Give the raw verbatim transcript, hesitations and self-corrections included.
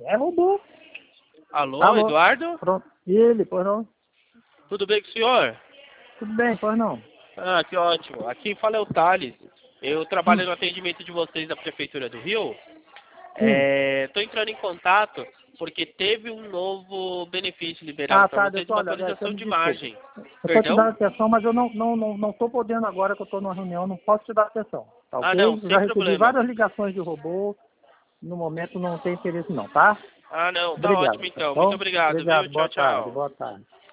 É robô. Alô, Alô? Eduardo? Pronto. E ele, pois não? Tudo bem com o senhor? Tudo bem, pois não? Ah, que ótimo. Aqui fala é o Thales. Eu trabalho Hum, no atendimento de vocês da Prefeitura do Rio. sim. Estou entrando em contato porque teve um novo benefício liberado Ah, para tá, vocês, deixa, uma olha, velho, você atualização me de desculpa. margem. Eu tô te dando Perdão? atenção, mas eu não, não, não, não tô podendo agora que eu tô numa reunião, não posso te dar atenção, tá Ah, ok? não, Eu já sem recebi problema. várias ligações de robô, no momento não tem interesse não, tá? Ah, não, tá Obrigado, ótimo tá então. Muito bom? obrigado, viu? Obrigado, Tchau, boa tarde, tchau. boa tarde.